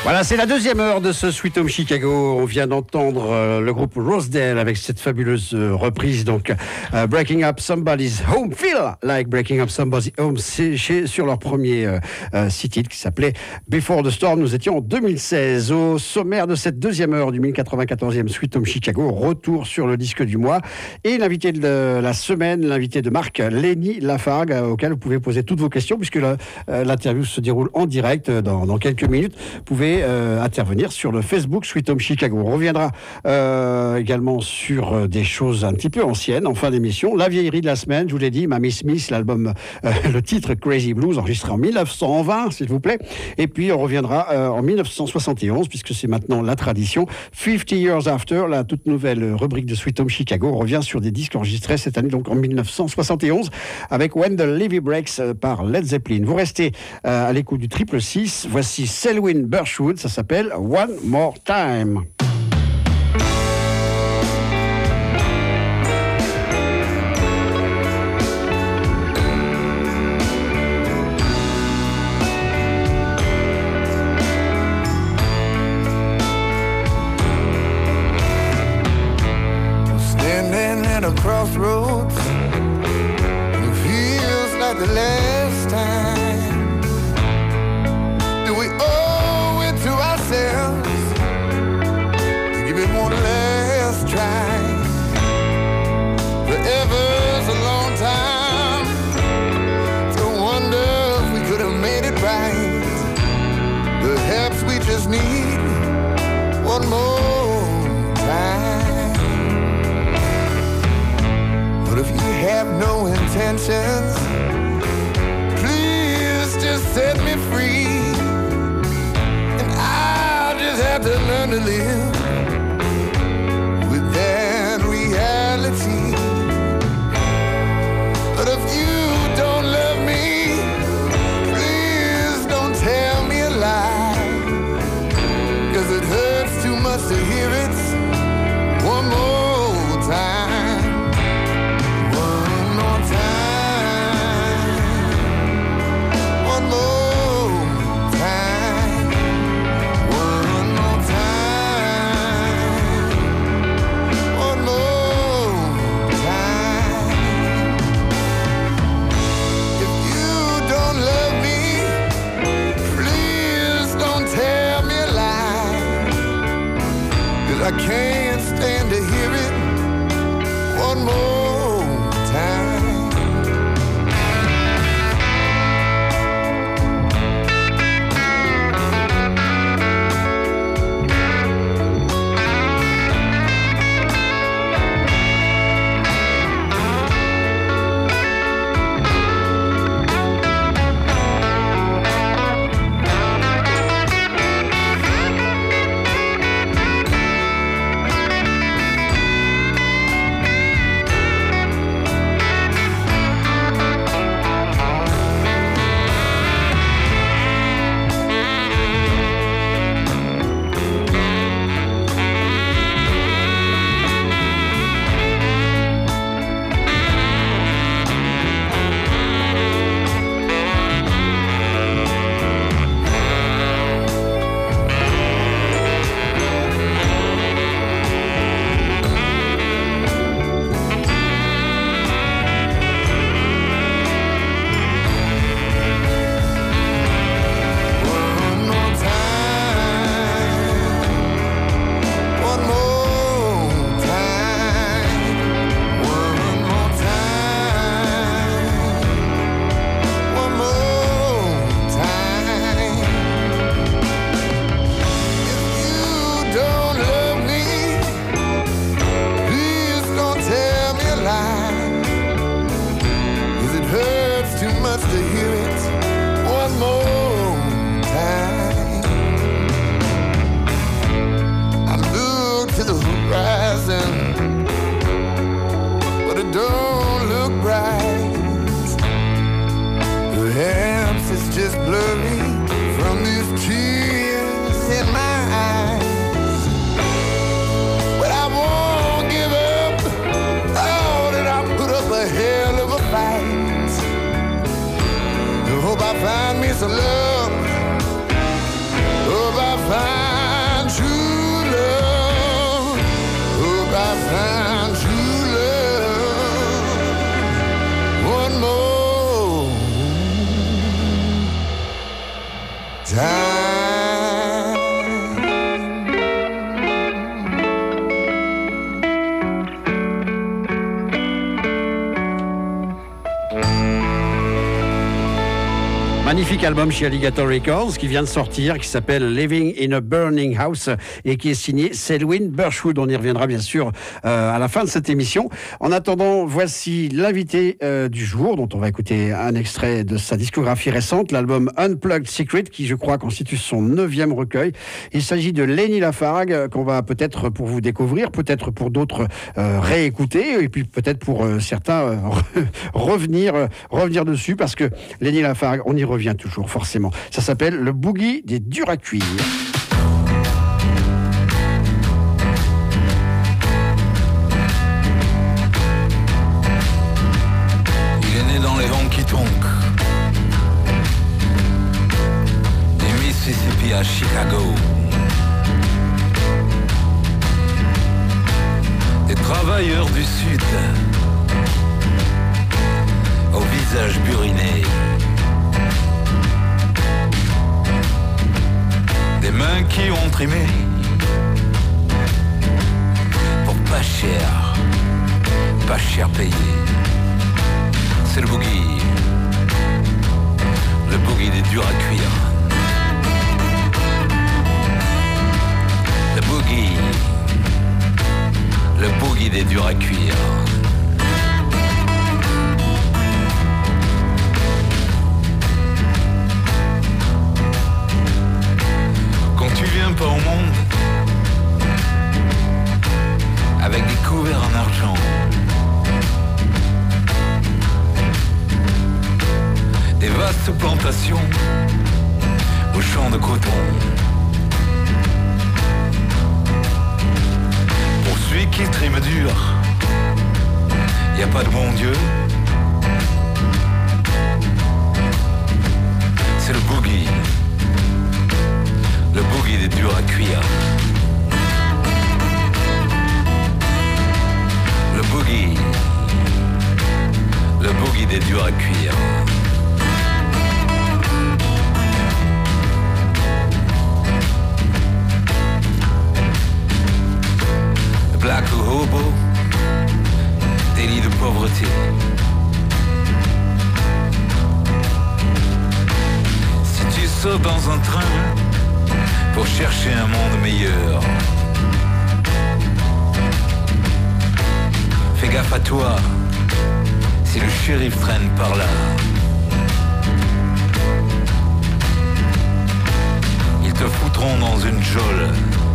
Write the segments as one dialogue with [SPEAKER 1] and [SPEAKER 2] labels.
[SPEAKER 1] Voilà, c'est la deuxième heure de ce Sweet Home Chicago. On vient d'entendre le groupe Rosedale avec cette fabuleuse reprise, donc Breaking Up Somebody's Home, Feel Like Breaking Up Somebody's Home, c'est sur leur premier titre qui s'appelait Before the Storm. Nous étions en 2016. Au sommaire de cette deuxième heure du 1094e Sweet Home Chicago, retour sur le disque du mois et l'invité de la semaine, l'invité de Marc, Lenny Lafargue, auquel vous pouvez poser toutes vos questions puisque l'interview se déroule en direct dans quelques minutes. Vous pouvez intervenir sur le Facebook Sweet Home Chicago. On reviendra également sur des choses un petit peu anciennes en fin d'émission. La vieillerie de la semaine, je vous l'ai dit, Mamie Smith, l'album, le titre Crazy Blues, enregistré en 1920, s'il vous plaît. Et puis on reviendra en 1971, puisque c'est maintenant la tradition. 50 Years After, la toute nouvelle rubrique de Sweet Home Chicago. On revient sur des disques enregistrés cette année, donc en 1971, avec When the Levee Breaks par Led Zeppelin. Vous restez à l'écoute du 666. Voici Selwyn Birchwood. Ça s'appelle One More Time.
[SPEAKER 2] Standing at a crossroads, it feels like the last time. Do we owe it to ourselves to give it one last try? Forever's a long time to wonder if we could have made it right. Perhaps we just need one more time. But if you have no intentions, please just set me free. Have to learn to live with that reality. But if you don't love me, please don't tell me a lie, 'cause it hurts too much to hear it one more time. One more time. One more. I can't stand to hear it one more time. Find me some love. Hope I I found true love one more time.
[SPEAKER 1] Magnifique album chez Alligator Records qui vient de sortir, qui s'appelle Living in a Burning House et qui est signé Selwyn Birchwood. On y reviendra bien sûr à la fin de cette émission. En attendant, voici l'invité du jour dont on va écouter un extrait de sa discographie récente, l'album Unplugged Secret qui je crois constitue son 9e recueil. Il s'agit de Lenny Lafargue qu'on va peut-être pour vous découvrir, peut-être pour d'autres réécouter et puis peut-être pour certains revenir dessus parce que Lenny Lafargue, on y revient toujours, forcément. Ça s'appelle le boogie des durs à cuire.
[SPEAKER 3] Il est né dans les honky-tonk des Mississippi à Chicago. Des travailleurs du Sud au visage buriné. Des mains qui ont trimé pour pas cher payé. C'est le boogie des durs à cuire. Le boogie des durs à cuire. Tu viens pas au monde avec des couverts en argent, des vastes plantations aux champs de coton. Pour celui qui trime dur, y a pas de bon Dieu. C'est le boogie des durs à cuire. Le boogie des durs à cuire. Black hobo, délit de pauvreté. Si tu sautes dans un train pour chercher un monde meilleur, fais gaffe à toi si le shérif traîne par là. Ils te foutront dans une geôle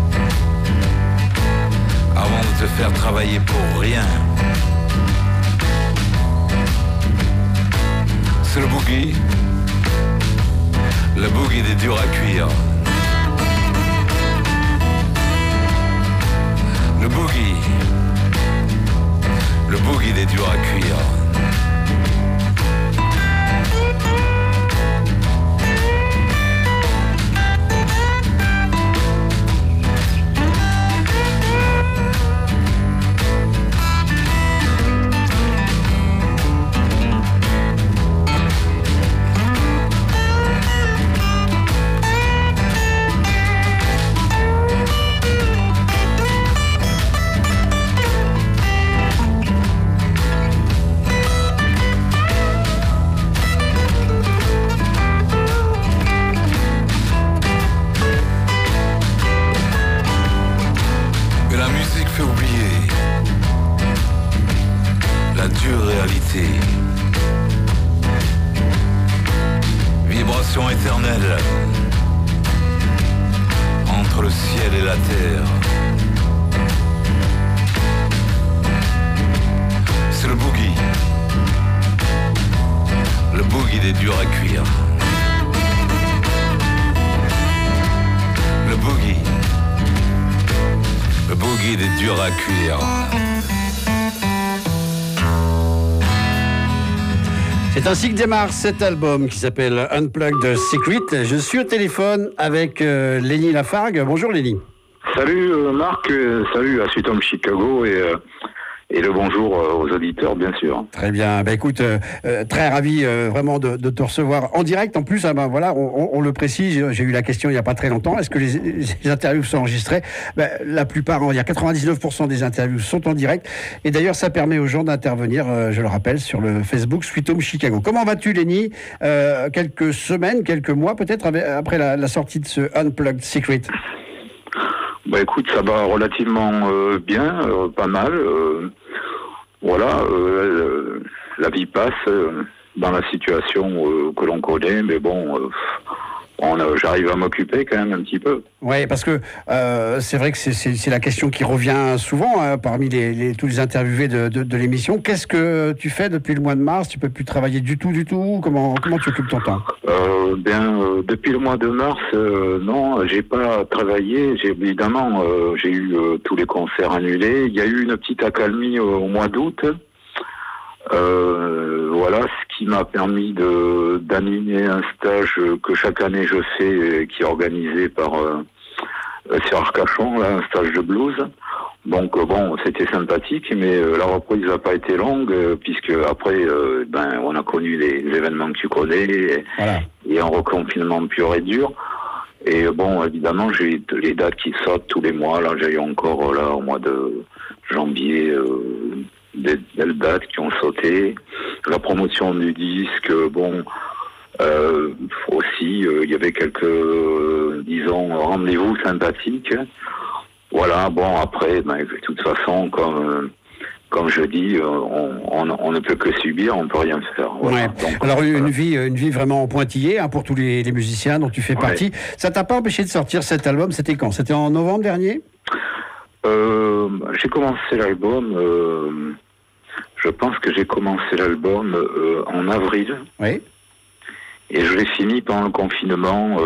[SPEAKER 3] avant de te faire travailler pour rien. C'est le boogie des durs à cuire. Le boogie des durs à cuire. Vibration éternelle entre le ciel et la terre. C'est le boogie des durs à cuire. Le boogie des durs à cuire.
[SPEAKER 1] C'est ainsi que démarre cet album qui s'appelle Unplugged Secret. Je suis au téléphone avec Lenny Lafargue. Bonjour Lenny.
[SPEAKER 4] Salut Marc, salut à Sweet Home Chicago et le bonjour aux auditeurs, bien sûr.
[SPEAKER 1] Très bien. Ben écoute, très ravi vraiment de te recevoir en direct. En plus, voilà, on le précise. J'ai eu la question il n'y a pas très longtemps. Est-ce que les interviews sont enregistrées? La plupart, il y a 99% des interviews sont en direct. Et d'ailleurs, ça permet aux gens d'intervenir. Je le rappelle sur le Facebook Sweet Home Chicago. Comment vas-tu, Lenny? Quelques semaines, quelques mois peut-être après la sortie de ce Unplugged Secret.
[SPEAKER 4] Écoute, ça va relativement bien, pas mal. Voilà, la vie passe dans la situation que l'on connaît, mais bon, j'arrive à m'occuper quand même un petit peu.
[SPEAKER 1] Oui, parce que c'est vrai que c'est la question qui revient souvent parmi tous les interviewés de l'émission. Qu'est-ce que tu fais depuis le mois de mars? Tu peux plus travailler du tout? Comment tu occupes ton temps?
[SPEAKER 4] Depuis le mois de mars, non, j'ai pas travaillé. Évidemment, j'ai eu tous les concerts annulés. Il y a eu une petite accalmie au mois d'août. Voilà, ce qui m'a permis d'animer un stage que chaque année je fais, qui est organisé par sur Arcachon, là, un stage de blues. Donc bon, c'était sympathique, mais la reprise n'a pas été longue, puisque après, on a connu les événements que tu connais, et un reconfinement pur et dur. Et bon, évidemment, j'ai les dates qui sortent tous les mois. Là, j'ai eu encore là au mois de janvier des belles dates qui ont sauté. La promotion du disque, bon, aussi, il y avait quelques, disons, rendez-vous sympathiques. Voilà, bon, après, de toute façon, comme je dis, on ne peut que subir, on ne peut rien faire. Voilà.
[SPEAKER 1] Ouais. Donc, alors, une vie vraiment pointillée pour tous les musiciens dont tu fais partie. Ça t'a pas empêché de sortir cet album? C'était quand? C'était en novembre dernier?
[SPEAKER 4] J'ai commencé l'album, je pense que j'ai commencé l'album en avril. Oui. Et je l'ai fini pendant le confinement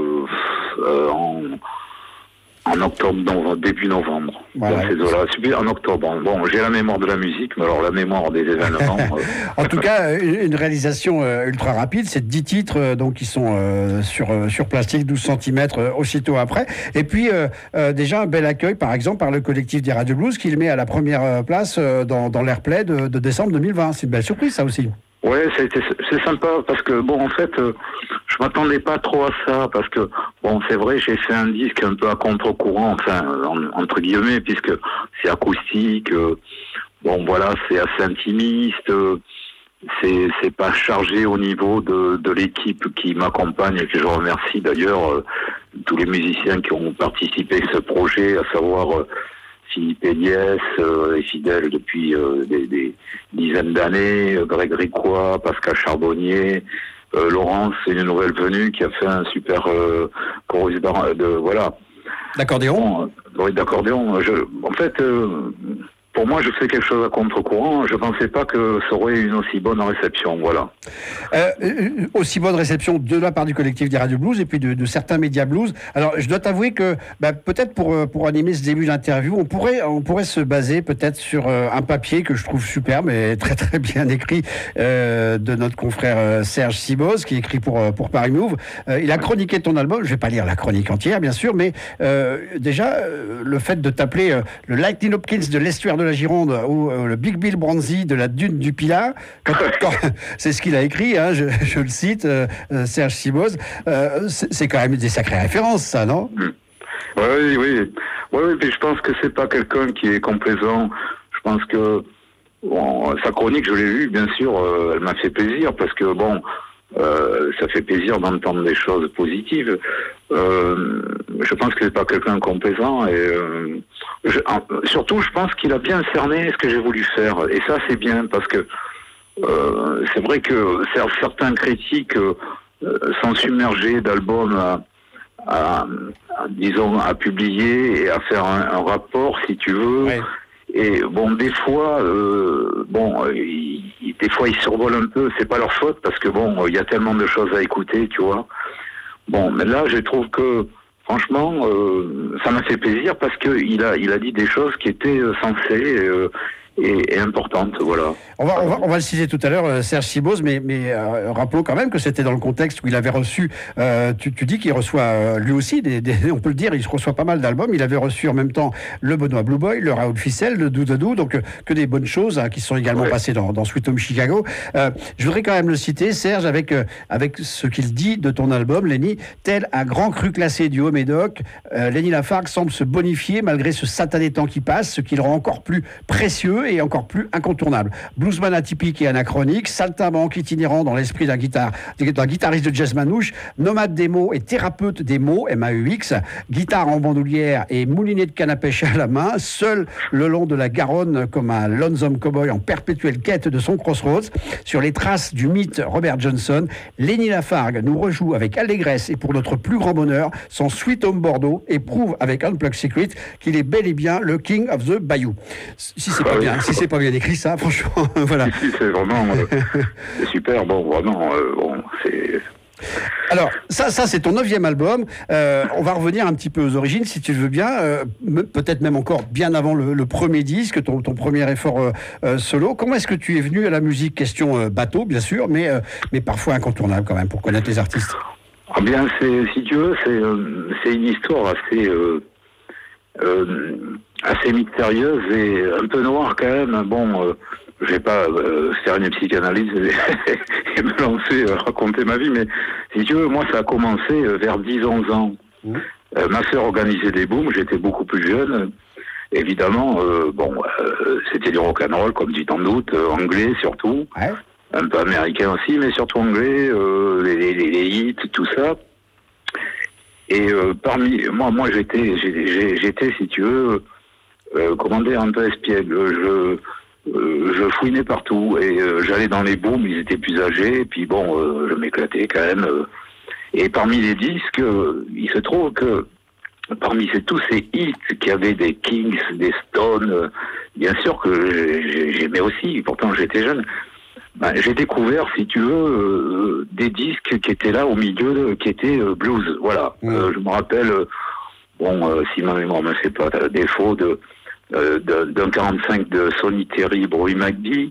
[SPEAKER 4] en octobre, début novembre. Voilà. Dans ces eaux-là. En octobre. Bon, j'ai la mémoire de la musique, mais alors la mémoire des événements.
[SPEAKER 1] En tout cas, une réalisation ultra rapide. C'est 10 titres donc qui sont sur plastique, 12 cm aussitôt après. Et puis, déjà, un bel accueil, par exemple, par le collectif des Radio Blues, qui le met à la première place dans l'Airplay de décembre 2020. C'est une belle surprise, ça aussi.
[SPEAKER 4] Ouais, c'est sympa parce que bon, en fait, je m'attendais pas trop à ça parce que bon, c'est vrai, j'ai fait un disque un peu à contre-courant, enfin entre guillemets, puisque c'est acoustique. Bon, voilà, c'est assez intimiste. C'est pas chargé au niveau de l'équipe qui m'accompagne et que je remercie d'ailleurs tous les musiciens qui ont participé à ce projet, à savoir Philippe Eliès est fidèle depuis des dizaines d'années, Grégory Croix, Pascal Charbonnier, Laurence, c'est une nouvelle venue qui a fait un super chorus
[SPEAKER 1] d'accordéon.
[SPEAKER 4] Oui, d'accordéon. En fait, pour moi, je fais quelque chose à contre-courant. Je pensais pas que ça aurait une aussi bonne réception, voilà.
[SPEAKER 1] Aussi bonne réception de la part du collectif des Radio Blues et puis de certains médias blues. Alors, je dois t'avouer que peut-être pour animer ce début d'interview, on pourrait se baser peut-être sur un papier que je trouve superbe et très très bien écrit de notre confrère Serge Sibos, qui écrit pour Paris Move. Il a chroniqué ton album. Je vais pas lire la chronique entière, bien sûr, mais déjà le fait de t'appeler le Lightning Hopkins de l'estuaire de la Gironde ou le Big Bill Bronzy de la dune du Pilat, c'est ce qu'il a écrit, hein, je le cite, Serge Sibos. C'est quand même des sacrées références, ça, non?
[SPEAKER 4] Oui, puis je pense que c'est pas quelqu'un qui est complaisant. Je pense que sa chronique, je l'ai lue, bien sûr, elle m'a fait plaisir parce que bon, ça fait plaisir d'entendre des choses positives. Je pense que c'est pas quelqu'un de complaisant et surtout je pense qu'il a bien cerné ce que j'ai voulu faire et ça c'est bien parce que c'est vrai que certains critiques sont submergés d'albums à publier et à faire un rapport si tu veux. Ouais. Et bon, des fois, des fois ils survolent un peu. C'est pas leur faute parce que bon, il y a tellement de choses à écouter, tu vois. Bon, mais là, je trouve que franchement, ça m'a fait plaisir parce que il a dit des choses qui étaient sensées est importante, voilà.
[SPEAKER 1] On va le citer tout à l'heure, Serge Sibos, mais rappelons quand même que c'était dans le contexte où il avait reçu, tu dis qu'il reçoit lui aussi, on peut le dire, il reçoit pas mal d'albums, il avait reçu en même temps le Benoît Blue Boy, le Raoul Ficelle, le Doudadou, donc que des bonnes choses qui sont également passées dans Sweet Home Chicago. Je voudrais quand même le citer, Serge, avec ce qu'il dit de ton album, Lenny, tel un grand cru classé du Haut-Médoc, Lenny Lafargue semble se bonifier malgré ce satané temps qui passe, ce qui le rend encore plus précieux et encore plus incontournable. Bluesman atypique et anachronique, saltimbanque itinérant dans l'esprit d'un guitariste de jazz manouche, nomade des mots et thérapeute des mots, MAUX, guitare en bandoulière et moulinet de canne à pêche à la main, seul le long de la Garonne comme un lonesome cowboy en perpétuelle quête de son crossroads, sur les traces du mythe Robert Johnson, Lenny Lafargue nous rejoue avec allégresse et pour notre plus grand bonheur son Sweet Home Bordeaux et prouve avec Unplugged Secret qu'il est bel et bien le King of the Bayou. Si c'est pas bien écrit ça, franchement, voilà.
[SPEAKER 4] Si, c'est vraiment c'est super, bon, vraiment, c'est...
[SPEAKER 1] Alors, ça c'est ton 9e album. On va revenir un petit peu aux origines, si tu le veux bien. Peut-être même encore bien avant le premier disque, ton premier effort solo. Comment est-ce que tu es venu à la musique? Question bateau, bien sûr, mais parfois incontournable quand même, pour connaître les artistes.
[SPEAKER 4] Ah bien, si tu veux, c'est une histoire assez mystérieuse et un peu noire quand même. Bon, je vais pas faire une psychanalyse et me lancer raconter ma vie, mais si tu veux, moi ça a commencé vers 10-11 ans. Ma sœur organisait des booms, j'étais beaucoup plus jeune. Évidemment, c'était du rock'n'roll, comme tu t'en doutes, anglais surtout. Ouais. Un peu américain aussi, mais surtout anglais, les hits, tout ça. Et parmi moi j'étais, si tu veux, comment dire, un peu espiègle. Je fouinais partout et j'allais dans les booms, ils étaient plus âgés, et puis bon, je m'éclatais quand même. Et parmi les disques, il se trouve que parmi tous ces hits qu'il y avait des Kings, des Stones, bien sûr que j'aimais aussi, pourtant j'étais jeune. J'ai découvert, si tu veux, des disques qui étaient là au milieu, qui étaient blues. Voilà. Je me rappelle, si ma mémoire me fait pas défaut, d'un 45 de Sonny Terry, Roy McGee,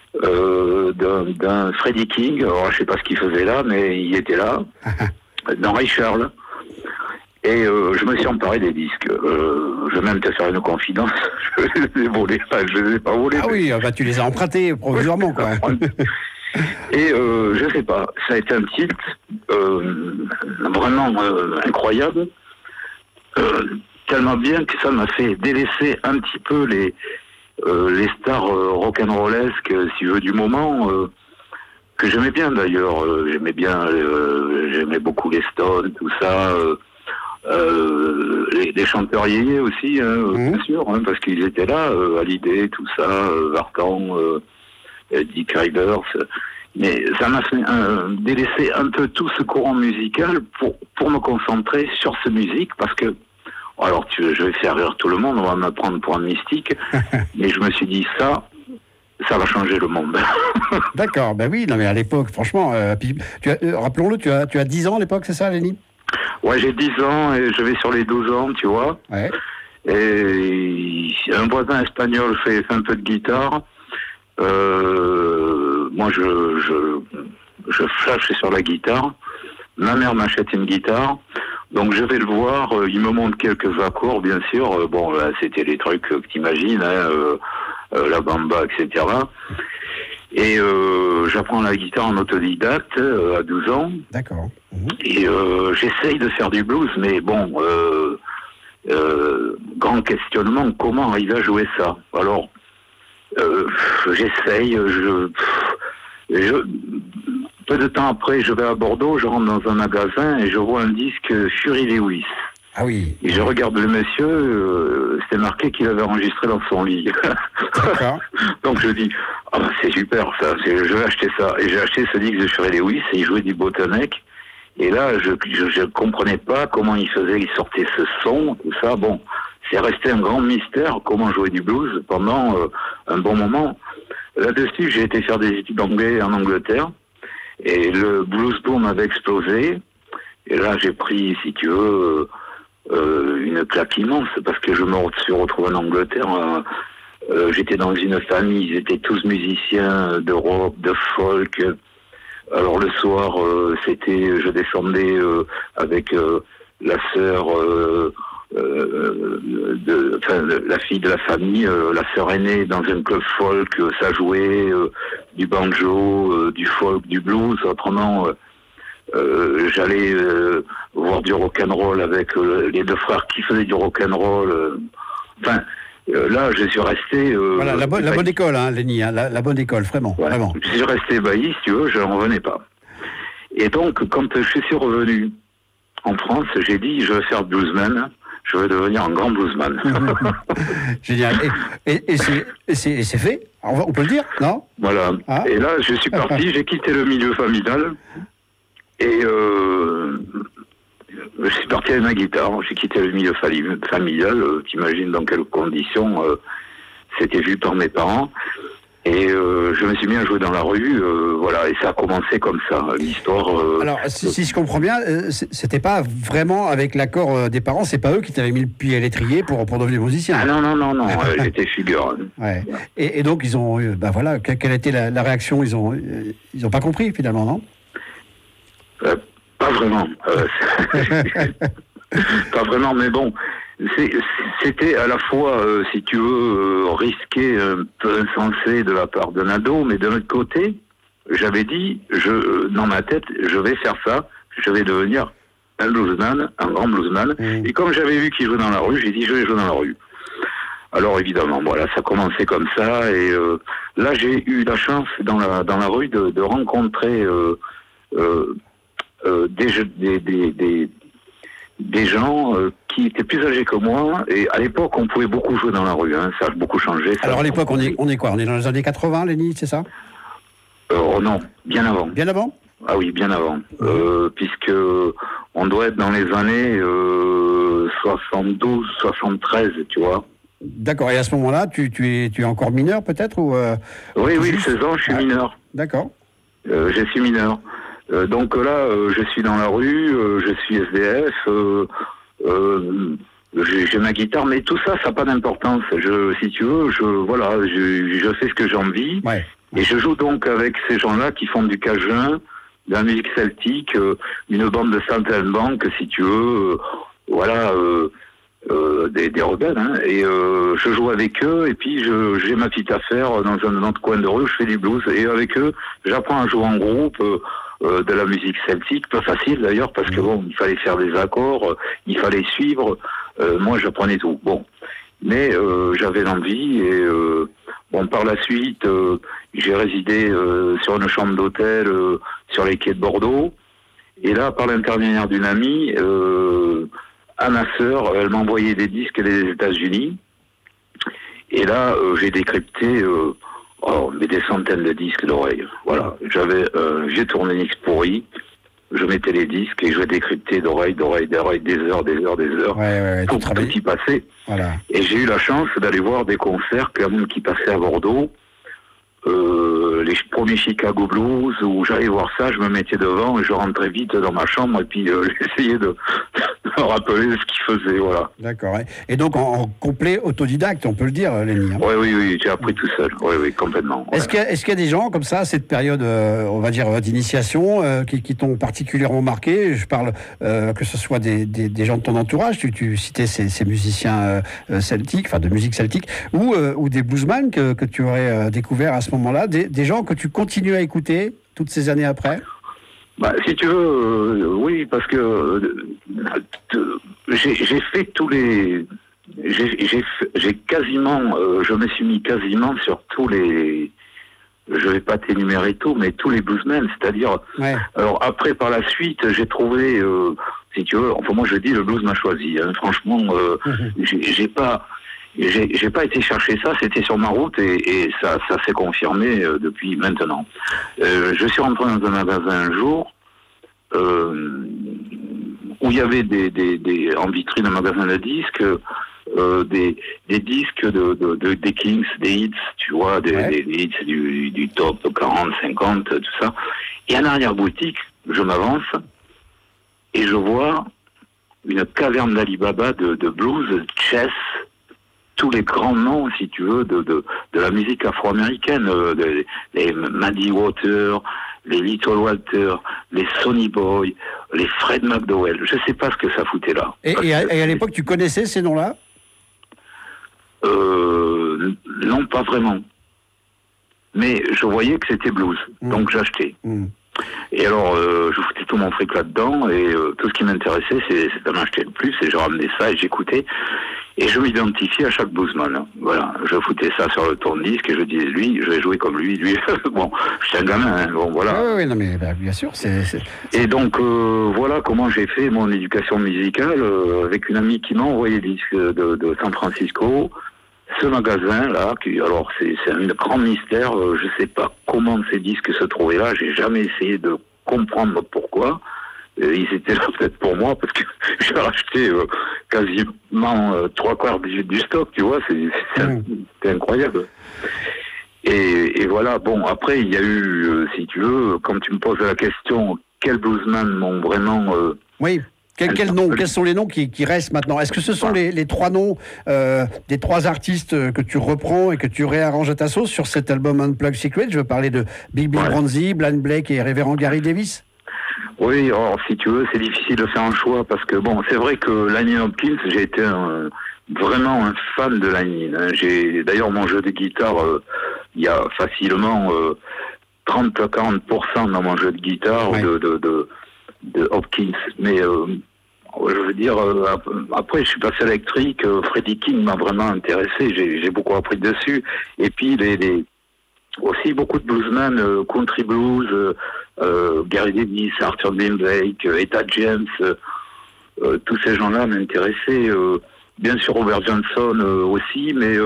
[SPEAKER 4] d'un Freddie King. Alors, je sais pas ce qu'il faisait là, mais il était là. D'un Ray Charles. Et je me suis emparé des disques. Je vais même te faire une confidence. Je les ai volés. Je les ai pas volés.
[SPEAKER 1] Ah oui, tu les as empruntés provisoirement, quoi.
[SPEAKER 4] Et je sais pas. Ça a été un tilt vraiment incroyable. Tellement bien que ça m'a fait délaisser un petit peu les stars rock'n'rollesques, si je veux, du moment, que j'aimais bien d'ailleurs. J'aimais beaucoup les Stones, tout ça. Les chanteurs yéyés aussi, bien sûr, parce qu'ils étaient là, Hallyday, tout ça, Vartan, Dick Rivers. Mais ça m'a fait délaisser un peu tout ce courant musical pour me concentrer sur cette musique, parce que, alors je vais faire rire tout le monde, on va me prendre pour un mystique, mais je me suis dit ça va changer le monde.
[SPEAKER 1] D'accord, ben oui, non mais à l'époque, franchement, rappelons-le, tu as 10 ans à l'époque, c'est ça, Lenny?
[SPEAKER 4] Ouais, j'ai 10 ans et je vais sur les 12 ans, tu vois. Ouais. Et un voisin espagnol fait un peu de guitare. Moi, je flash sur la guitare. Ma mère m'achète une guitare. Donc, je vais le voir. Il me montre quelques accords, bien sûr. Bon, là, c'était les trucs que t'imagines, la bamba, etc. Et j'apprends la guitare en autodidacte à 12 ans. D'accord. Et j'essaye de faire du blues, mais bon, grand questionnement, comment arriver à jouer ça? Alors, j'essaye, peu de temps après, je vais à Bordeaux, je rentre dans un magasin et je vois un disque Fury Lewis. Ah oui. Et je regarde le monsieur, c'était marqué qu'il avait enregistré dans son lit. D'accord. Donc je dis, c'est super ça, je vais acheter ça. Et j'ai acheté ce disque de Fury Lewis et il jouait du Bottleneck. Et là, je comprenais pas comment il sortait ce son, tout ça. Bon, c'est resté un grand mystère comment jouer du blues pendant un bon moment. Là-dessus, j'ai été faire des études d'anglais en Angleterre. Et le blues boom avait explosé. Et là, j'ai pris, si tu veux, une claque immense parce que je me suis retrouvé en Angleterre J'étais dans une famille, ils étaient tous musiciens de rock, de folk. Alors le soir, je descendais avec la sœur, la fille de la famille, la sœur aînée dans un club folk, ça jouait du banjo, du folk, du blues. Autrement, j'allais voir du rock'n'roll avec les deux frères qui faisaient du rock'n'roll. Là, je suis resté...
[SPEAKER 1] voilà, la bonne école, hein, Lenny, hein, la bonne école, vraiment,
[SPEAKER 4] ouais,
[SPEAKER 1] vraiment.
[SPEAKER 4] Je suis resté ébahi, si tu veux, je n'en revenais pas. Et donc, quand je suis revenu en France, j'ai dit, je vais faire bluesman, je vais devenir un grand bluesman.
[SPEAKER 1] Génial. Et c'est fait, on peut le dire, non?
[SPEAKER 4] Voilà. Ah. Et là, je suis parti, j'ai quitté le milieu familial, et je suis parti avec ma guitare, j'ai quitté le milieu familial, t'imagines dans quelles conditions c'était vu par mes parents, et je me suis mis à jouer dans la rue, voilà, et ça a commencé comme ça, l'histoire...
[SPEAKER 1] Alors, si je comprends bien, c'était pas vraiment avec l'accord des parents, c'est pas eux qui t'avaient mis le pied à l'étrier pour devenir musicien.
[SPEAKER 4] Ah non, j'étais figure.
[SPEAKER 1] Ouais. Et donc, ils ont, voilà, quelle a été la réaction? Ils ont pas compris, finalement, non?
[SPEAKER 4] Pas vraiment. Pas vraiment, mais bon, c'était à la fois, si tu veux, risqué, un peu insensé de la part de Nado, mais d'un autre côté, j'avais dit, dans ma tête, je vais faire ça, je vais devenir un bluesman, un grand bluesman. Et comme j'avais vu qu'il jouait dans la rue, j'ai dit, je vais jouer dans la rue. Alors évidemment, voilà, ça commençait comme ça, et là j'ai eu la chance dans la rue de rencontrer des gens qui étaient plus âgés que moi, et à l'époque on pouvait beaucoup jouer dans la rue, hein, ça a beaucoup changé.
[SPEAKER 1] Alors à l'époque on est quoi? On est dans les années 80, Lenny, c'est ça?
[SPEAKER 4] Non, bien avant.
[SPEAKER 1] Bien avant?
[SPEAKER 4] Ah oui, bien avant, puisque on doit être dans les années 72, 73, tu vois.
[SPEAKER 1] D'accord, et à ce moment-là, tu es encore mineur peut-être ou
[SPEAKER 4] Oui, 16 ans, je suis mineur.
[SPEAKER 1] D'accord.
[SPEAKER 4] Je suis mineur. Donc là, je suis dans la rue, je suis SDF, j'ai ma guitare, mais tout ça, ça n'a pas d'importance. Si tu veux, je fais ce que j'ai envie, ouais. Et je joue donc avec ces gens-là qui font du cajun, de la musique celtique, une bande de saltimbanques, si tu veux, voilà, des rebelles, hein, et je joue avec eux, et puis j'ai ma petite affaire dans un autre coin de rue, je fais du blues, et avec eux, j'apprends à jouer en groupe, de la musique celtique, pas facile d'ailleurs, parce que bon, il fallait faire des accords, il fallait suivre, moi j'apprenais tout, bon, mais j'avais l'envie, et bon, par la suite, j'ai résidé sur une chambre d'hôtel sur les quais de Bordeaux, et là, par l'intermédiaire d'une amie, à ma sœur, elle m'a envoyé des disques des États-Unis, et là, j'ai décrypté mais des centaines de disques d'oreilles. Voilà, j'ai tourné une X pourri, je mettais les disques et je décryptais d'oreille, des heures,
[SPEAKER 1] ouais,
[SPEAKER 4] tout y passait.
[SPEAKER 1] Voilà.
[SPEAKER 4] Et j'ai eu la chance d'aller voir des concerts quand même qui passaient à Bordeaux, les premiers Chicago Blues, où j'allais voir ça, je me mettais devant et je rentrais vite dans ma chambre et puis j'essayais de me rappeler ce qu'ils faisaient, voilà.
[SPEAKER 1] D'accord, ouais. Et donc en complet autodidacte, on peut le dire, Lenny, hein.
[SPEAKER 4] Oui, j'ai appris tout seul, oui, complètement.
[SPEAKER 1] Est-ce qu'il y a des gens comme ça, cette période, on va dire, d'initiation, qui t'ont particulièrement marqué? Je parle que ce soit des gens de ton entourage, tu citais ces musiciens celtiques, enfin de musique celtique, ou des bluesmen que tu aurais découvert à ce moment-là, des gens que tu continues à écouter toutes ces années après?
[SPEAKER 4] Si tu veux, oui, parce que j'ai fait tous les... J'ai quasiment... je me suis mis quasiment sur tous les... Je vais pas t'énumérer tout, mais tous les bluesmen, c'est-à-dire... Ouais. Alors après, par la suite, j'ai trouvé... si tu veux, enfin moi je dis, le blues m'a choisi. Hein. Franchement, j'ai pas été chercher ça, c'était sur ma route et ça s'est confirmé depuis maintenant. Je suis rentré dans un magasin un jour où il y avait en vitrine un magasin de disques, des disques des Kings, des hits, tu vois, des hits du top 40, 50, tout ça. Et en arrière-boutique, je m'avance et je vois une caverne d'Ali Baba de blues, chess, tous les grands noms, si tu veux, de la musique afro-américaine, les Muddy Waters, les Little Walter, les Sonny Boy, les Fred McDowell. Je sais pas ce que ça foutait là.
[SPEAKER 1] Et à l'époque, tu connaissais ces noms-là ?
[SPEAKER 4] Non, pas vraiment. Mais je voyais que c'était blues, donc j'achetais. Et alors, je foutais tout mon fric là-dedans, et tout ce qui m'intéressait, c'est d'en acheter le plus, et je ramenais ça, et j'écoutais, et je m'identifiais à chaque bluesman. Voilà, je foutais ça sur le tourne-disque, et je disais, lui, je vais jouer comme lui. Bon, j'étais un gamin, hein, bon, voilà.
[SPEAKER 1] Oui, non, mais bien sûr, c'est...
[SPEAKER 4] Et donc, voilà comment j'ai fait mon éducation musicale, avec une amie qui m'a envoyé des disques de San Francisco. Ce magasin-là, alors c'est un grand mystère, je sais pas comment ces disques se trouvaient là, j'ai jamais essayé de comprendre pourquoi. Ils étaient là peut-être pour moi, parce que j'ai racheté quasiment 3/4 du stock, tu vois, c'est incroyable. Et voilà, bon, après il y a eu, si tu veux, quand tu me poses la question, quels bluesman m'ont vraiment...
[SPEAKER 1] Oui. Quels sont les noms qui restent maintenant ? Est-ce que ce sont les 3 noms des 3 artistes que tu reprends et que tu réarranges à ta sauce sur cet album Unplugged Secret ? Je veux parler de Big Bill Bronzy, Blind Blake et Révérend Gary Davis.
[SPEAKER 4] Oui, alors si tu veux, c'est difficile de faire un choix parce que bon, c'est vrai que Lightnin' Hopkins, j'ai été vraiment un fan de Lightnin'. Hein. J'ai d'ailleurs mon jeu de guitare, il y a facilement 30 à 40% dans mon jeu de guitare de Hopkins, mais je veux dire, après je suis passé à l'électrique, Freddie King m'a vraiment intéressé, j'ai beaucoup appris dessus, et puis aussi beaucoup de bluesmen, country blues, Gary Davis, Arthur Blind Blake, Etta James, tous ces gens-là m'intéressaient, bien sûr Robert Johnson aussi, mais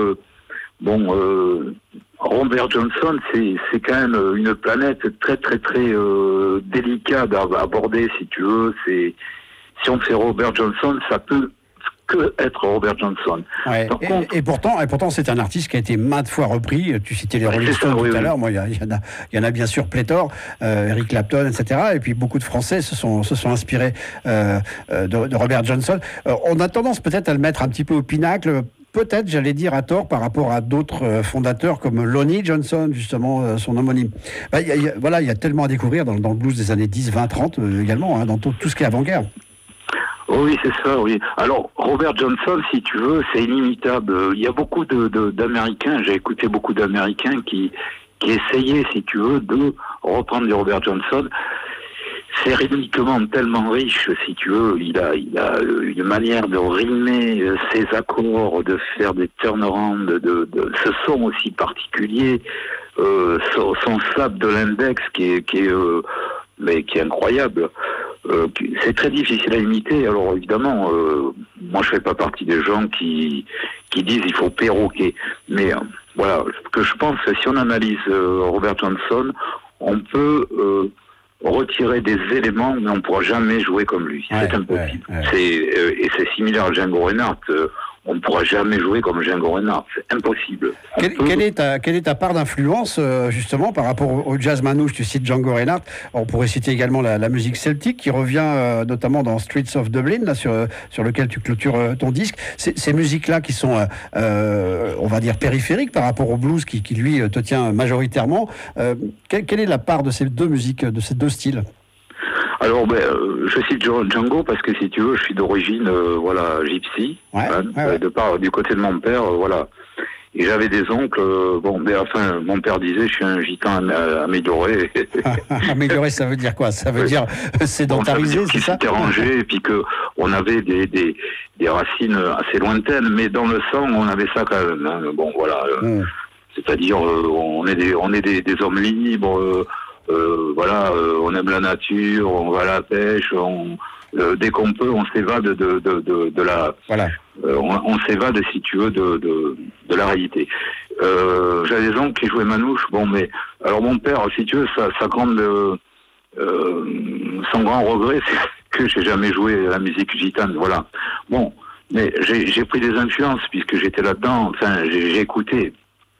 [SPEAKER 4] Robert Johnson, c'est quand même une planète très très très délicate à aborder, si tu veux. Si on fait Robert Johnson, ça peut que être Robert Johnson.
[SPEAKER 1] Ouais. Et pourtant, c'est un artiste qui a été maintes fois repris. Tu citais les Rolling Stones tout à l'heure. Moi, il y en a bien sûr pléthore. Eric Clapton, etc. Et puis beaucoup de Français se sont inspirés de Robert Johnson. On a tendance peut-être à le mettre un petit peu au pinacle. Peut-être, j'allais dire à tort, par rapport à d'autres fondateurs comme Lonnie Johnson, justement, son homonyme. Il y a tellement à découvrir dans le blues des années 10, 20, 30 également, hein, dans tout ce qui est avant-guerre.
[SPEAKER 4] Oui, c'est ça, oui. Alors, Robert Johnson, si tu veux, c'est inimitable. Il y a beaucoup d'Américains, j'ai écouté beaucoup d'Américains qui essayaient, si tu veux, de reprendre du Robert Johnson. C'est rythmiquement tellement riche, si tu veux. Il a une manière de rimer ses accords, de faire des turnarounds, de ce son aussi particulier, son slap de l'index qui est incroyable. C'est très difficile à imiter. Alors évidemment, moi je fais pas partie des gens qui disent il faut perroquer. Mais voilà, ce que je pense, si on analyse Robert Johnson, on peut retirer des éléments, mais on ne pourra jamais jouer comme lui. C'est impossible. Et c'est similaire à Django Reinhardt. On ne pourra jamais jouer comme Django Reinhardt. C'est impossible.
[SPEAKER 1] Quelle est ta part d'influence, justement, par rapport au jazz manouche ? Tu cites Django Reinhardt. On pourrait citer également la musique celtique, qui revient notamment dans Streets of Dublin, là, sur lequel tu clôtures ton disque. Ces musiques-là qui sont, on va dire, périphériques par rapport au blues, qui lui, te tient majoritairement. Quelle est la part de ces deux musiques, de ces deux styles ?
[SPEAKER 4] Alors, je cite Django parce que, si tu veux, je suis d'origine, gypsy, du côté de mon père, voilà. Et j'avais des oncles, mon père disait, je suis un gitan amélioré.
[SPEAKER 1] Amélioré, ça veut dire quoi ? Ça veut dire sédentarisé, c'est ça ?
[SPEAKER 4] C'était rangé, et puis que on avait des racines assez lointaines, mais dans le sang, on avait ça quand même. Hein. Bon, voilà. C'est-à-dire, on est des hommes libres. On aime la nature, on va à la pêche, dès qu'on peut, on s'évade de la, on s'évade, si tu veux, de la réalité. J'avais des oncles qui jouaient manouche, alors mon père, si tu veux, son grand regret, c'est que j'ai jamais joué la musique gitane, voilà. Bon, mais j'ai pris des influences puisque j'étais là-dedans, j'ai écouté.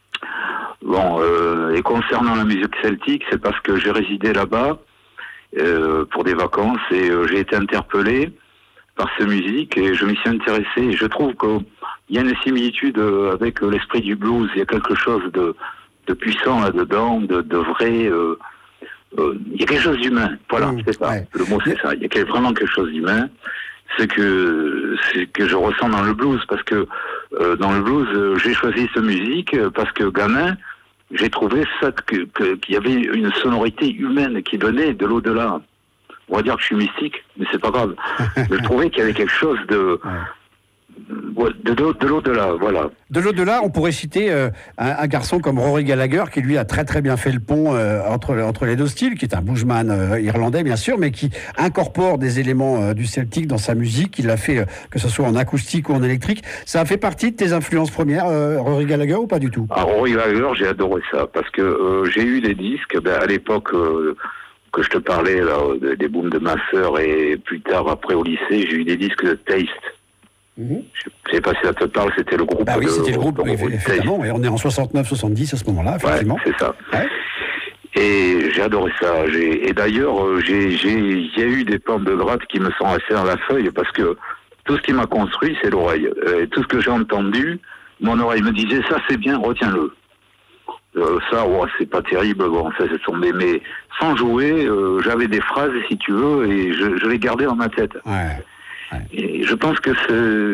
[SPEAKER 4] Et concernant la musique celtique, c'est parce que j'ai résidé là-bas pour des vacances et j'ai été interpellé par cette musique et je m'y suis intéressé. Et je trouve que il y a une similitude avec l'esprit du blues. Il y a quelque chose de puissant là-dedans, de vrai. Il y a quelque chose d'humain. Voilà, c'est ça. Ouais. Le mot, c'est ça. Il y a vraiment quelque chose d'humain. C'est que je ressens dans le blues, parce que dans le blues, j'ai choisi cette musique parce que gamin, j'ai trouvé ça qu'il y avait une sonorité humaine qui venait de l'au-delà. On va dire que je suis mystique, mais c'est pas grave. Je trouvais qu'il y avait quelque chose de l'au-delà, voilà.
[SPEAKER 1] De l'au-delà, on pourrait citer un garçon comme Rory Gallagher, qui lui a très très bien fait le pont entre les deux styles, qui est un bluesman irlandais bien sûr, mais qui incorpore des éléments du celtique dans sa musique. Il l'a fait que ce soit en acoustique ou en électrique. Ça a fait partie de tes influences premières, Rory Gallagher, ou pas du tout?
[SPEAKER 4] Rory Gallagher, j'ai adoré ça, parce que j'ai eu des disques, à l'époque que je te parlais là, des booms de ma sœur, et plus tard après au lycée, j'ai eu des disques de Taste. Je ne sais pas si ça te parle, c'était le groupe.
[SPEAKER 1] Oui, c'était le groupe, effectivement. Et on est en 69-70 à ce moment-là, effectivement.
[SPEAKER 4] Ouais, c'est ça. Ouais. Et j'ai adoré ça. Et d'ailleurs, il y a eu des plantes de gratte qui me sont restées dans la feuille, parce que tout ce qui m'a construit, c'est l'oreille. Et tout ce que j'ai entendu, mon oreille me disait, ça c'est bien, retiens-le. Ça, c'est pas terrible. Bon, ça, ce sont mais sans jouer, j'avais des phrases, si tu veux, et je les gardais dans ma tête. Ouais. Et je pense que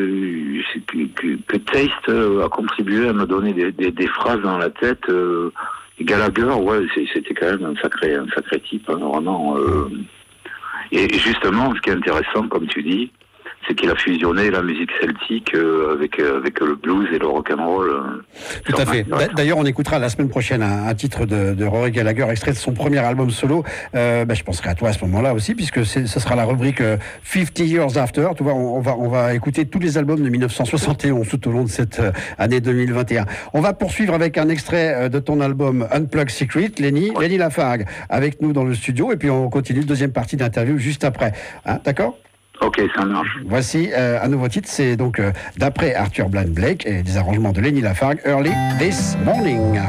[SPEAKER 4] Taste a contribué à me donner des phrases dans la tête. Gallagher, c'était quand même un sacré type, hein, vraiment. Et justement, ce qui est intéressant, comme tu dis, c'est qu'il a fusionné la musique celtique avec le blues et le rock'n'roll.
[SPEAKER 1] Tout à fait. D'ailleurs, on écoutera la semaine prochaine un titre de Rory Gallagher, extrait de son premier album solo. Je penserai à toi à ce moment-là aussi, puisque ce sera la rubrique 50 Years After. Tu vois, on va écouter tous les albums de 1971 tout au long de cette année 2021. On va poursuivre avec un extrait de ton album Unplugged Secret, Lenny Lafargue, avec nous dans le studio, et puis on continue la deuxième partie d'interview juste après. Hein, d'accord ?
[SPEAKER 4] Ok, ça marche.
[SPEAKER 1] Voici un nouveau titre, c'est donc d'après Arthur Bland Blake et des arrangements de Lenny Lafargue, Early This Morning.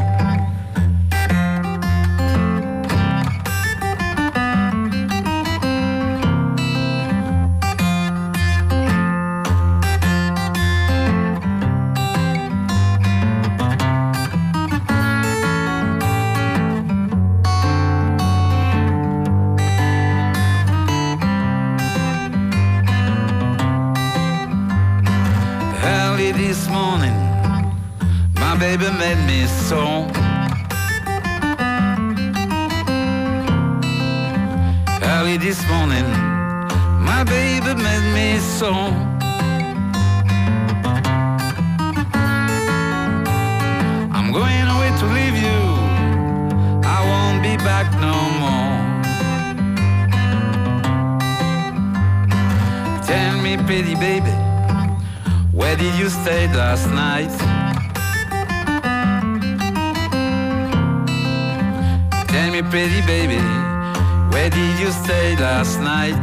[SPEAKER 3] This morning, my baby made me so. Early this morning, my baby made me so. I'm going away to leave you, I won't be back no more. Tell me, pretty baby, where did you stay last night? Tell me, pretty baby, where did you stay last night?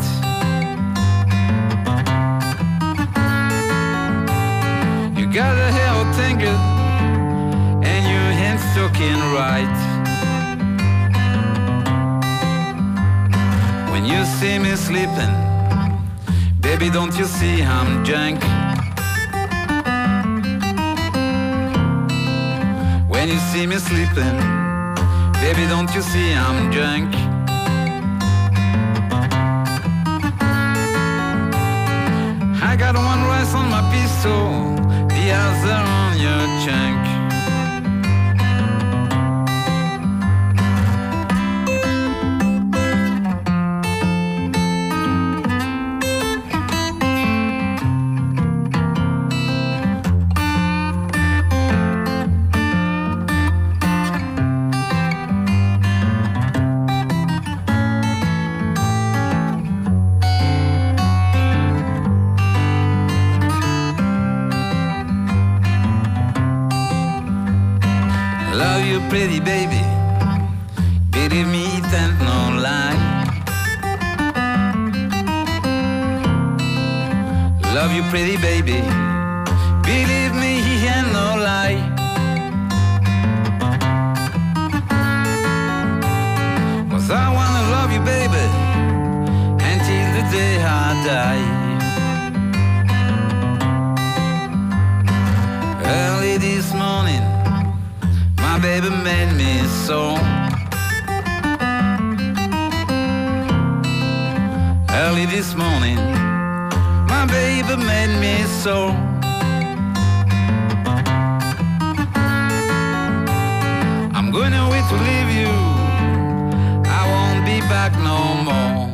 [SPEAKER 3] You got a hair all tangled and your hands talking right. When you see me sleeping, baby, don't you see I'm drunk? When you see me sleeping, baby, don't you see I'm drunk? I got one rice on my pistol, the other on your chunk. Pretty baby, believe me, it ain't no lie. Love you, pretty baby, believe me, he ain't no lie. Cause I wanna love you, baby, until the day I die. this morning, my baby made me so. Early this morning, my baby made me so. I'm going away to leave you, I won't be back no more.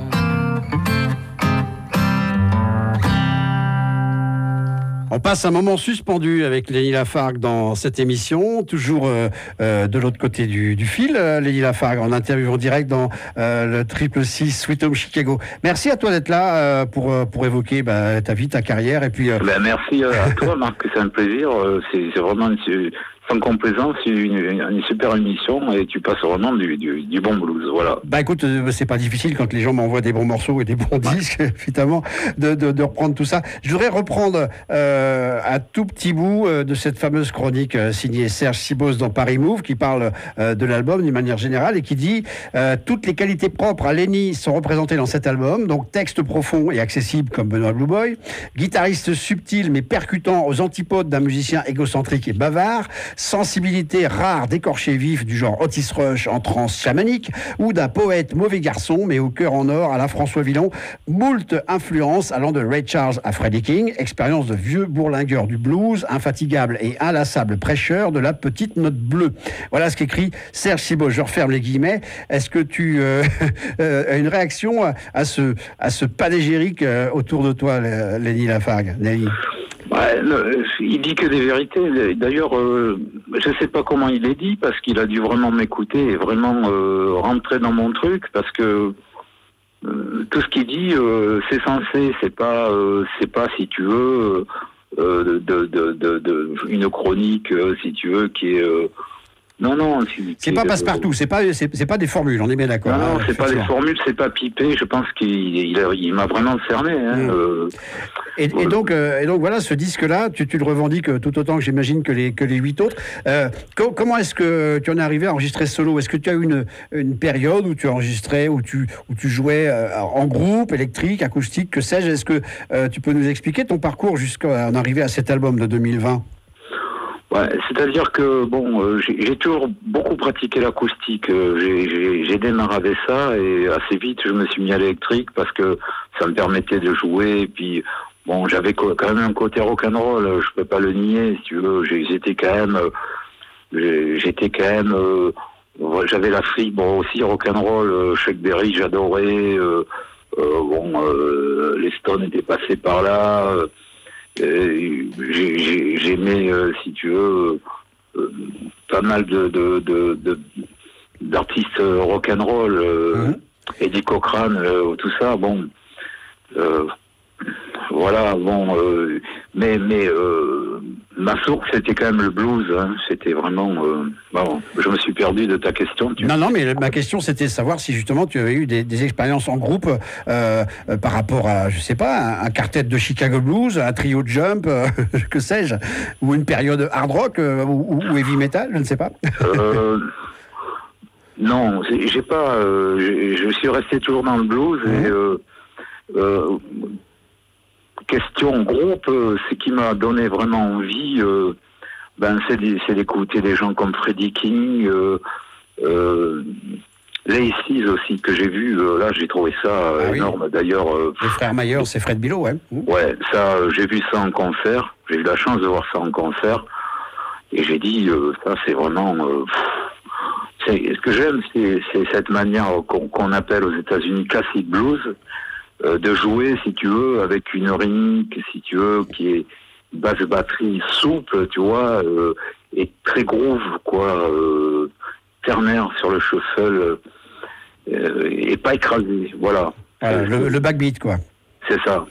[SPEAKER 1] On passe un moment suspendu avec Lenny Lafargue dans cette émission, toujours de l'autre côté du fil, Lenny Lafargue, en interview en direct dans le 666 Sweet Home Chicago. Merci à toi d'être là pour évoquer ta vie, ta carrière, et puis...
[SPEAKER 4] merci à toi, Marc, c'est un plaisir, c'est vraiment sans complaisance, une super émission, et tu passes vraiment du bon blues, voilà.
[SPEAKER 1] Écoute, c'est pas difficile quand les gens m'envoient des bons morceaux et des bons disques, évidemment, de reprendre tout ça. Je voudrais reprendre un tout petit bout de cette fameuse chronique signée Serge Sibos dans Paris Move, qui parle de l'album d'une manière générale et qui dit toutes les qualités propres à Lenny sont représentées dans cet album, donc texte profond et accessible comme Benoît Blue Boy, guitariste subtil mais percutant aux antipodes d'un musicien égocentrique et bavard, sensibilité rare d'écorché vif du genre Otis Rush en transe chamanique, ou d'un poète mauvais garçon mais au cœur en or à la François Villon, moult influences allant de Ray Charles à Freddie King, expérience de vieux bourlingueur du blues, infatigable et inlassable prêcheur de la petite note bleue. Voilà ce qu'écrit Serge Sibos. Je referme les guillemets. Est-ce que tu as une réaction à ce panégyrique autour de toi, Lenny Lafargue? Lenny.
[SPEAKER 4] Il dit que des vérités. D'ailleurs, je ne sais pas comment il les dit, parce qu'il a dû vraiment m'écouter et vraiment rentrer dans mon truc, parce que tout ce qu'il dit, c'est censé, c'est pas si tu veux une chronique, si tu veux, qui est non.
[SPEAKER 1] C'est pas passe-partout, c'est pas des formules, on est bien d'accord.
[SPEAKER 4] Non, c'est pas des formules, c'est pas pipé. Je pense qu'il m'a vraiment cerné.
[SPEAKER 1] Et donc voilà, ce disque-là, tu le revendiques tout autant que j'imagine que les 8 autres. Comment est-ce que tu en es arrivé à enregistrer solo? Est-ce que tu as eu une période où tu enregistrais, où tu jouais en groupe, électrique, acoustique, que sais-je? Est-ce que tu peux nous expliquer ton parcours jusqu'à en arriver à cet album de 2020?
[SPEAKER 4] Ouais, c'est-à-dire que j'ai toujours beaucoup pratiqué l'acoustique. J'ai démarré avec ça et assez vite je me suis mis à l'électrique parce que ça me permettait de jouer. Et puis j'avais quand même un côté rock'n'roll, je peux pas le nier. Si tu veux, j'étais quand même, j'avais la fibre aussi rock'n'roll. Chuck Berry, j'adorais. Les Stones étaient passés par là. J'aimais, si tu veux, pas mal d'artistes rock'n'roll, Eddie Cochran, tout ça. Mais ma source c'était quand même le blues. C'était vraiment. Je me suis perdu de ta question.
[SPEAKER 1] Non, mais ma question c'était de savoir si justement tu avais eu des expériences en groupe par rapport à, je sais pas, un quartet de Chicago Blues, un trio de Jump, que sais-je, ou une période hard rock ou heavy metal, je ne sais pas.
[SPEAKER 4] Non, j'ai pas. Je suis resté toujours dans le blues et. Question groupe, ce qui m'a donné vraiment envie, c'est d'écouter des gens comme Freddie King, les Aces aussi que j'ai vu. Là, j'ai trouvé ça énorme. D'ailleurs,
[SPEAKER 1] les frères Mayer, c'est Fred Bilot, ouais.
[SPEAKER 4] Ouais, ça, j'ai vu ça en concert. J'ai eu la chance de voir ça en concert, et j'ai dit, ça, c'est vraiment. Ce que j'aime, c'est cette manière qu'on appelle aux États-Unis classic blues. De jouer, si tu veux, avec une rythmique, si tu veux, qui est basse de batterie souple, tu vois, et très groove, quoi, ternaire sur le shuffle, et pas écrasé, voilà.
[SPEAKER 1] Le backbeat, quoi.
[SPEAKER 4] C'est ça.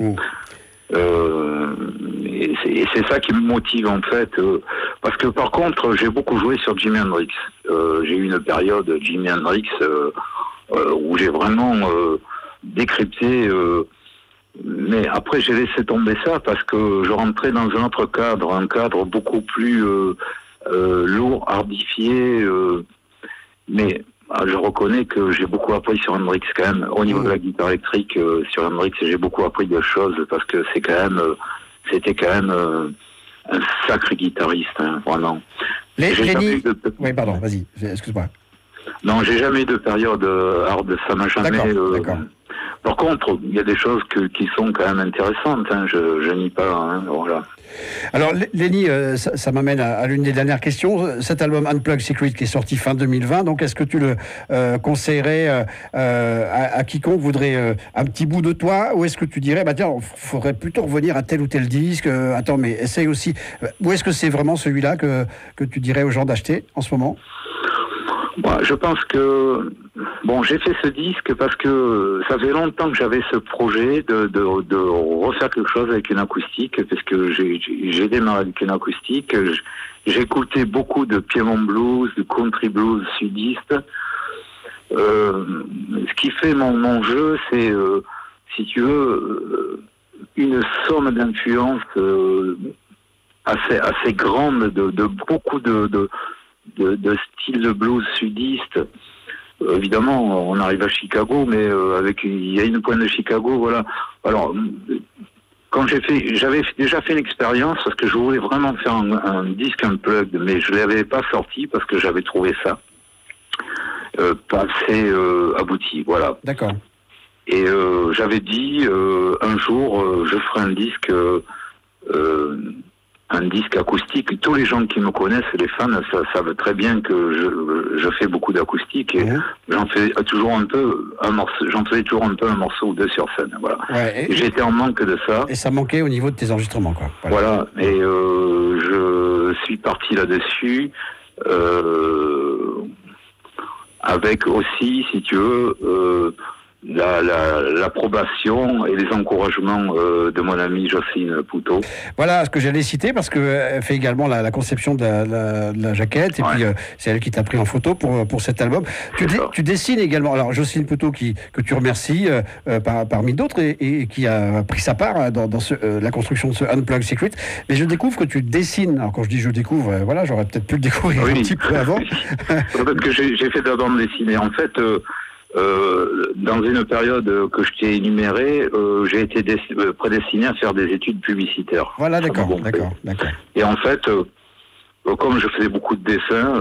[SPEAKER 4] Et c'est ça qui me motive, en fait, parce que par contre, j'ai beaucoup joué sur Jimi Hendrix. J'ai eu une période Jimi Hendrix où j'ai vraiment... décrypté, mais après j'ai laissé tomber ça parce que je rentrais dans un autre cadre, un cadre beaucoup plus lourd, hardifié, mais je reconnais que j'ai beaucoup appris sur Hendrix quand même, au niveau de la guitare électrique. Sur Hendrix j'ai beaucoup appris de choses parce que c'était quand même un sacré guitariste, hein, vraiment.
[SPEAKER 1] Lenny... Oui, pardon, vas-y, excuse-moi.
[SPEAKER 4] Non, j'ai jamais eu de période hard, ça m'a jamais...
[SPEAKER 1] D'accord.
[SPEAKER 4] Par contre, il y a des choses qui sont quand même intéressantes, hein, je nie pas, hein, voilà.
[SPEAKER 1] Alors, Lenny, ça m'amène à l'une des dernières questions. Cet album Unplugged Secret qui est sorti fin 2020, donc est-ce que tu le conseillerais à quiconque voudrait un petit bout de toi, ou est-ce que tu dirais, tiens, il faudrait plutôt revenir à tel ou tel disque, attends, mais essaye aussi, ou est-ce que c'est vraiment celui-là que tu dirais aux gens d'acheter en ce moment ?
[SPEAKER 4] Je pense que j'ai fait ce disque parce que ça fait longtemps que j'avais ce projet de refaire quelque chose avec une acoustique, parce que j'ai démarré avec une acoustique. J'écoutais beaucoup de Piedmont Blues, de Country Blues sudiste. Ce qui fait mon jeu, c'est, si tu veux, une somme d'influences assez grande de beaucoup de style de blues sudiste. Évidemment, on arrive à Chicago, mais il y a une pointe de Chicago, voilà. Alors, quand j'avais déjà fait l'expérience, parce que je voulais vraiment faire un disque unplugged, mais je l'avais pas sorti parce que j'avais trouvé ça pas assez abouti, voilà.
[SPEAKER 1] D'accord. Et
[SPEAKER 4] j'avais dit un jour, je ferai un disque acoustique. Tous les gens qui me connaissent, les fans, savent très bien que je fais beaucoup d'acoustique et j'en faisais toujours un peu un morceau ou deux sur scène. Voilà. Ouais, j'étais en manque de ça.
[SPEAKER 1] Et ça manquait au niveau de tes enregistrements, quoi.
[SPEAKER 4] Voilà. Et je suis parti là-dessus avec aussi, si tu veux, l'approbation et les encouragements de mon amie Jocelyne Poutot.
[SPEAKER 1] Voilà ce que j'allais citer, parce qu'elle fait également la conception de la jaquette, et puis c'est elle qui t'a pris en photo pour cet album. Tu dessines également, alors Jocelyne Poutot que tu remercies parmi d'autres, et qui a pris sa part dans la construction de ce Unplugged Secret, mais je découvre que tu dessines. Alors quand je dis je découvre, j'aurais peut-être pu le découvrir un petit peu avant.
[SPEAKER 4] Peut-être que j'ai fait d'abord me dessiner. En fait, dans une période que je t'ai énumérée, j'ai été prédestiné à faire des études publicitaires.
[SPEAKER 1] Voilà, d'accord.
[SPEAKER 4] Et en fait, comme je faisais beaucoup de dessins,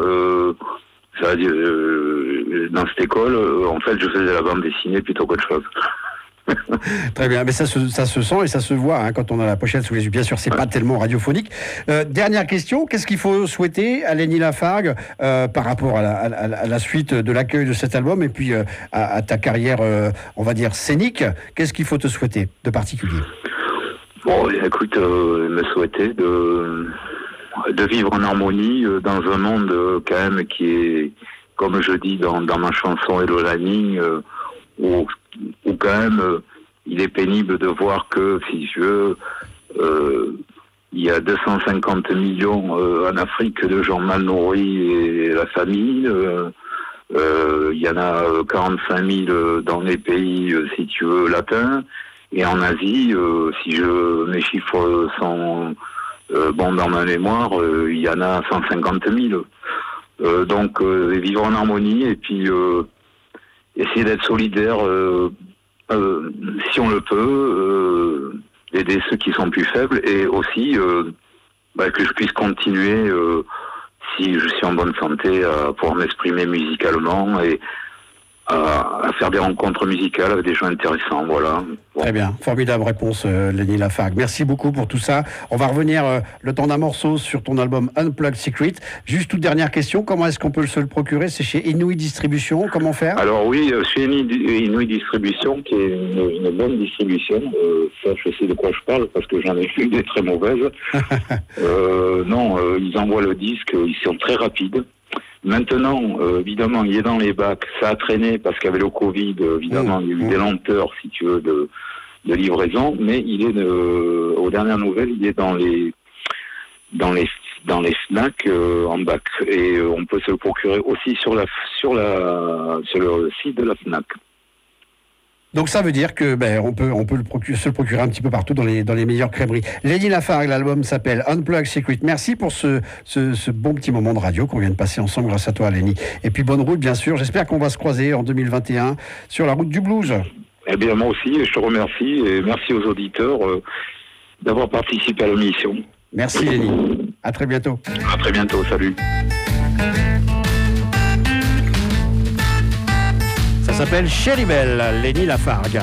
[SPEAKER 4] dans cette école, en fait, je faisais la bande dessinée plutôt qu'autre chose.
[SPEAKER 1] Très bien, mais ça se sent et ça se voit quand on a la pochette sous les yeux. Bien sûr, c'est pas tellement radiophonique. Dernière question, qu'est-ce qu'il faut souhaiter à Lenny Lafargue par rapport à la suite de l'accueil de cet album et puis à ta carrière, on va dire, scénique? Qu'est-ce qu'il faut te souhaiter de particulier?
[SPEAKER 4] Bon, écoute, me souhaiter de vivre en harmonie dans un monde quand même qui est, comme je dis dans ma chanson Hello Lanning, où quand même il est pénible de voir que, si tu veux, il y a 250 millions en Afrique de gens mal nourris et la famine. Il y en a 45 000 dans les pays, si tu veux, latins. Et en Asie, si mes chiffres sont bons dans ma mémoire, il y en a 150 000. Donc, vivre en harmonie et puis essayer d'être solidaire, si on le peut, aider ceux qui sont plus faibles, et aussi que je puisse continuer, si je suis en bonne santé, à pouvoir m'exprimer musicalement et à faire des rencontres musicales avec des gens intéressants, voilà. Bon.
[SPEAKER 1] Très bien, formidable réponse, Lenny Lafargue. Merci beaucoup pour tout ça. On va revenir le temps d'un morceau sur ton album Unplugged Secret. Juste toute dernière question, comment est-ce qu'on peut se le procurer? C'est chez Inouï Distribution, comment faire?
[SPEAKER 4] Alors oui, chez Inouï Distribution, qui est une bonne distribution. Ça, je sais de quoi je parle, parce que j'en ai vu des très mauvaises. Ils envoient le disque, ils sont très rapides. Maintenant, évidemment, il est dans les bacs. Ça a traîné parce qu'avec le Covid, évidemment, il y a eu des lenteurs, si tu veux, de livraison. Mais il est, aux dernières nouvelles, il est dans les FNAC en bac. Et on peut se le procurer aussi sur le site de la FNAC.
[SPEAKER 1] Donc ça veut dire que on peut se le procurer un petit peu partout dans les meilleures crèmeries. Lenny Lafargue, l'album s'appelle Unplugged Secret. Merci pour ce bon petit moment de radio qu'on vient de passer ensemble grâce à toi, Lenny. Et puis bonne route, bien sûr. J'espère qu'on va se croiser en 2021 sur la route du blues.
[SPEAKER 4] Eh bien, moi aussi, je te remercie et merci aux auditeurs d'avoir participé à l'émission.
[SPEAKER 1] Merci Lenny. À très bientôt.
[SPEAKER 4] À très bientôt, salut.
[SPEAKER 1] Ça s'appelle Shelly Bell, Lenny Lafargue.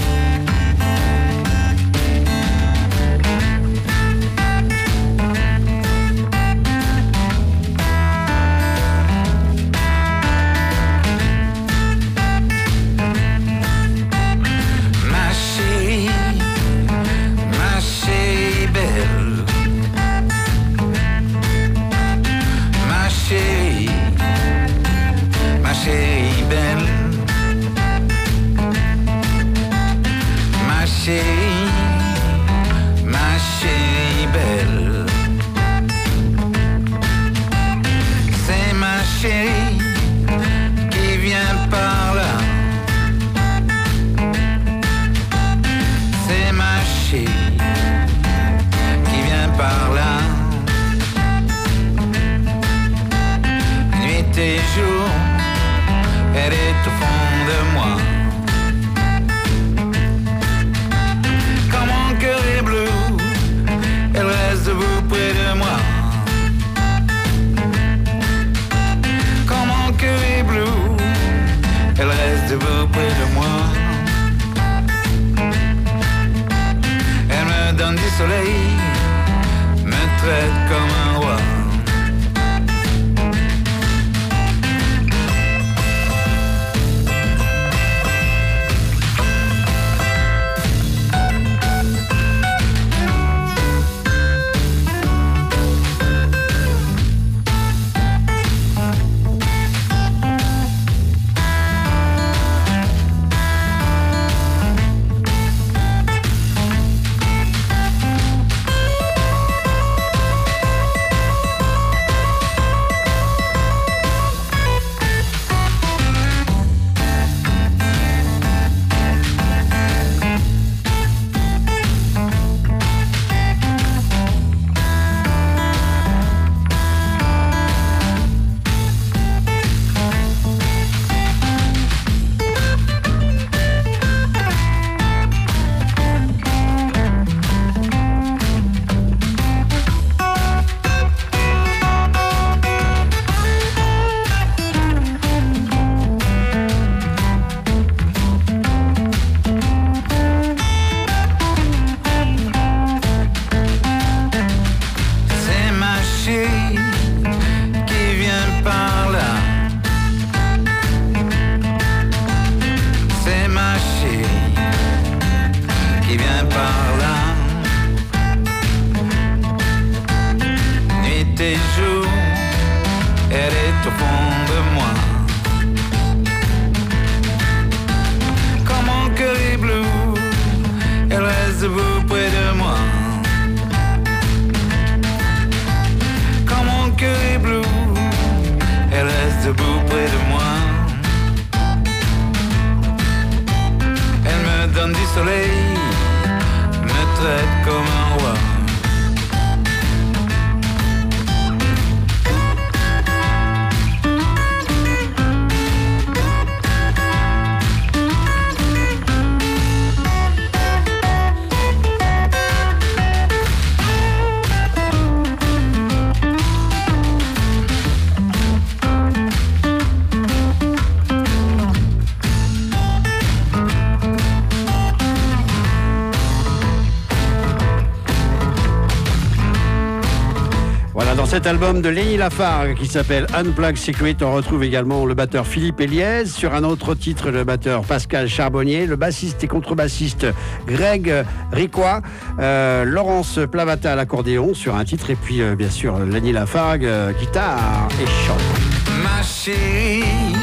[SPEAKER 1] Cet album de Lenny Lafargue qui s'appelle Unplugged Secret, on retrouve également le batteur Philippe Eliez, sur un autre titre le batteur Pascal Charbonnier, le bassiste et contrebassiste Greg Ricois, Laurence Plavata à l'accordéon sur un titre, et puis bien sûr Lenny Lafargue, guitare et chant.
[SPEAKER 3] Ma chérie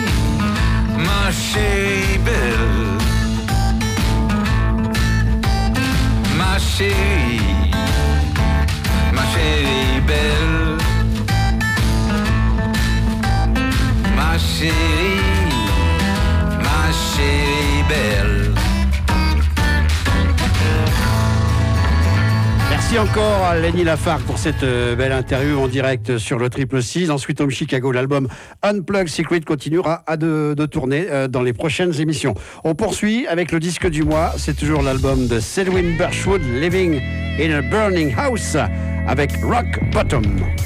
[SPEAKER 3] belle, ma chérie belle, ma chérie belle.
[SPEAKER 1] Merci encore à Lenny Lafargue pour cette belle interview en direct sur le 666. Ensuite, Home Chicago, l'album Unplugged Secret continuera de tourner dans les prochaines émissions. On poursuit avec le disque du mois. C'est toujours l'album de Selwyn Birchwood, Living in a Burning House. avec Rock Bottom.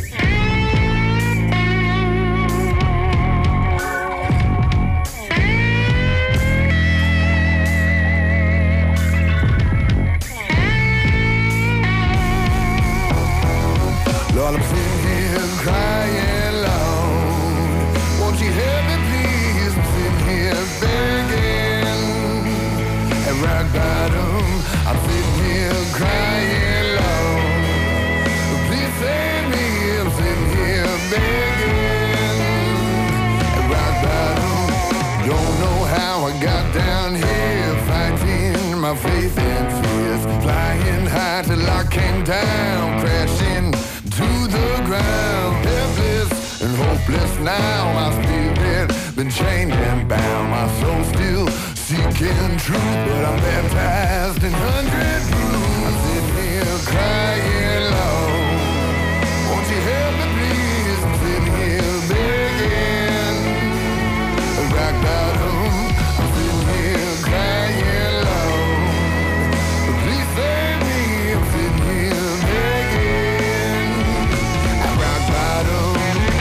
[SPEAKER 2] Lord, I'm sitting here crying loud. Won't you help me, please? I'm sitting here begging. At rock bottom, I'm sitting here crying loud. Please save me. I'm sitting here begging. At rock bottom, don't know how I got down here, fighting my faith and fears, flying high till I came down, crashing to the ground, helpless and hopeless now. My spirit been chained and bound, my soul still seeking truth, but I'm baptized in 100 proof. I'm sitting here crying low. Won't you help me, please? I'm sitting here begging. Rock bottom, I'm sitting here crying low. Please save me. I'm sitting here begging. Rock bottom.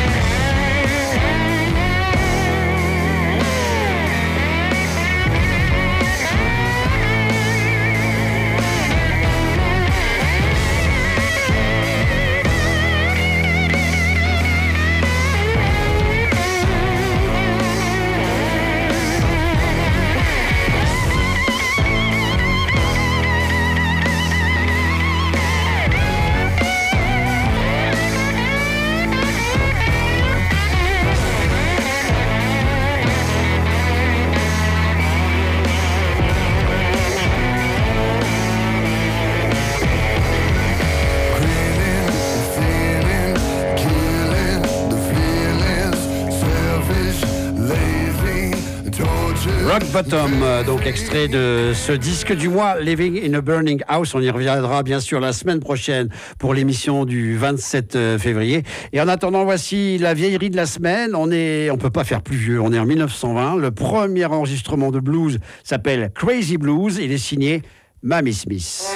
[SPEAKER 1] Rock Bottom, donc extrait de ce disque du mois, Living in a Burning House. On y reviendra bien sûr la semaine prochaine pour l'émission du 27 février. Et en attendant, voici la vieillerie de la semaine. On peut pas faire plus vieux, on est en 1920. Le premier enregistrement de blues s'appelle Crazy Blues. Il est signé Mamie Smith.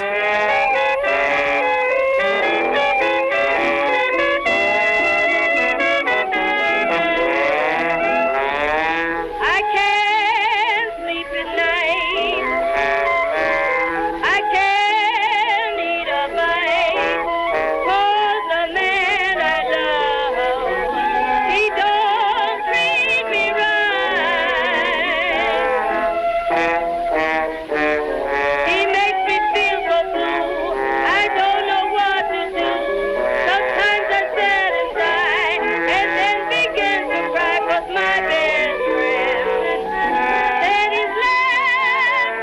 [SPEAKER 5] He makes me feel so blue. I don't know what to do. Sometimes I sit inside and then begin to cry 'cause my best friend said he's left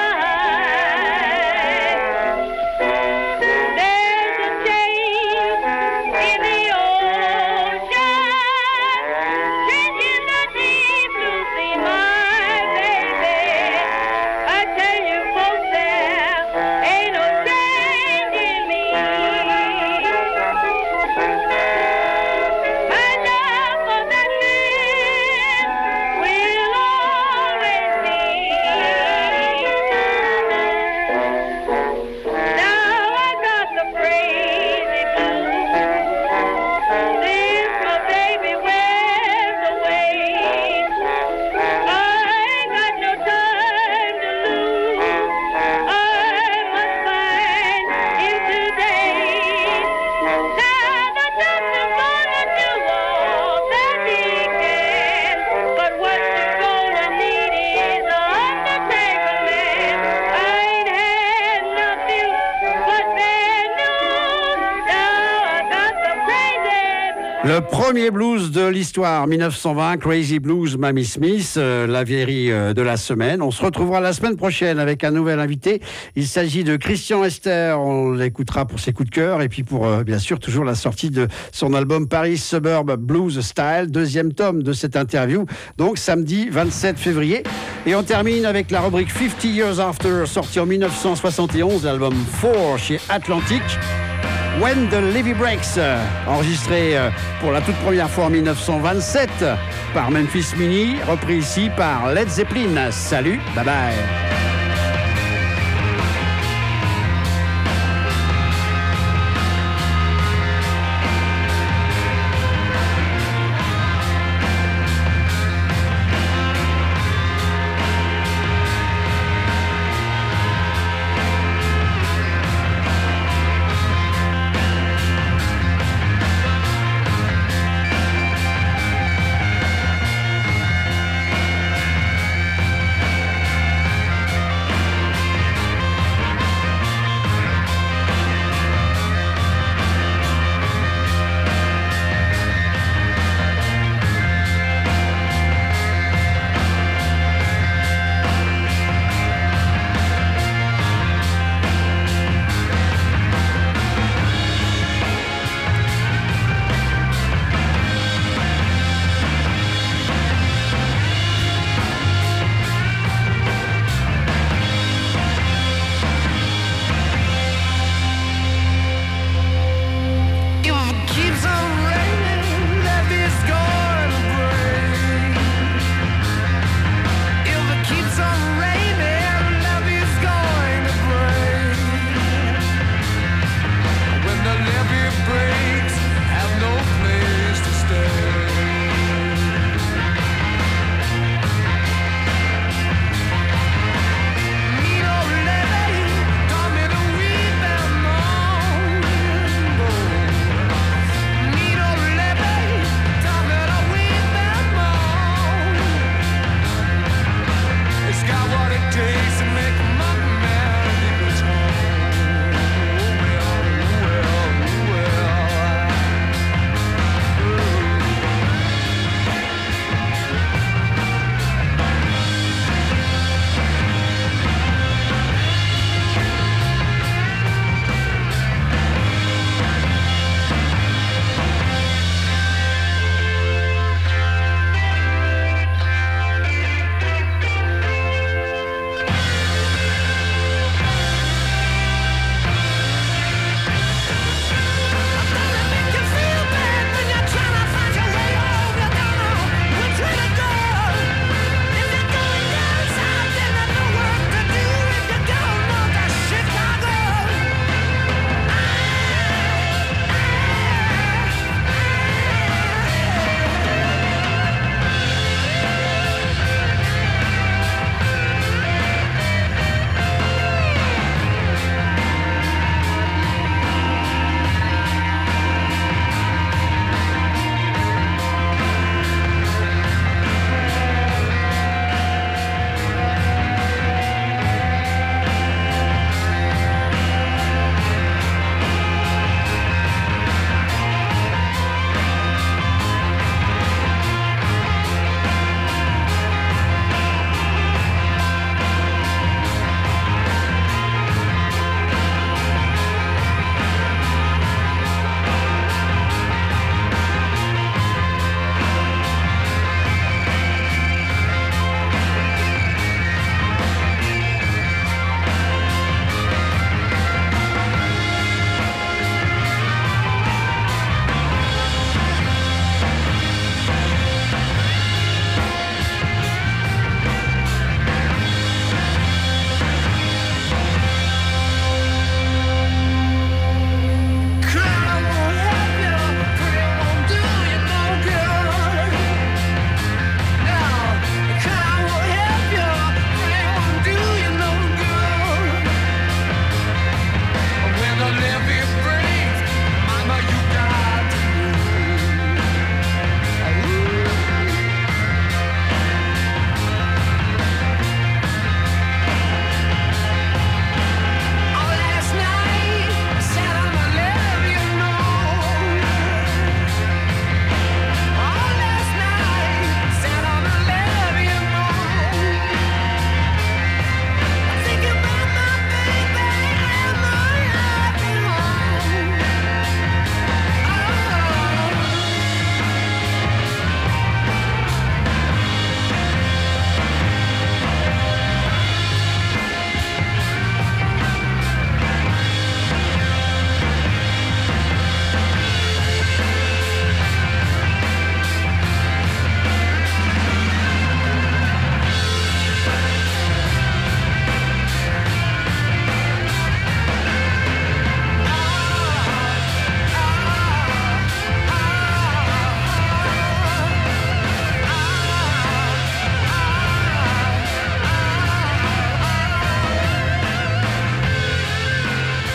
[SPEAKER 5] tonight. There's a change in the ocean, changing the deep blue sea, my baby. I tell you folks, there ain't no change in me. My love for that man will always be. Now I got the crazy blues since my baby went away. I ain't got no time to lose. I must find him today. Now the doctor's gonna do all that he can, but what you're gonna need is a undertaker man. I ain't had nothing but bad news. Now I got the crazy blues.
[SPEAKER 1] Le premier blues de l'histoire, 1920, Crazy Blues, Mamie Smith, la vieillerie de la semaine. On se retrouvera la semaine prochaine avec un nouvel invité. Il s'agit de Christian Hester, on l'écoutera pour ses coups de cœur et puis pour, bien sûr, toujours la sortie de son album Paris Suburb Blues Style, deuxième tome de cette interview, donc samedi 27 février. Et on termine avec la rubrique 50 Years After, sortie en 1971, l'album 4 chez Atlantic. When the Levee Breaks, enregistré pour la toute première fois en 1927 par Memphis Minnie, repris ici par Led Zeppelin. Salut, bye bye.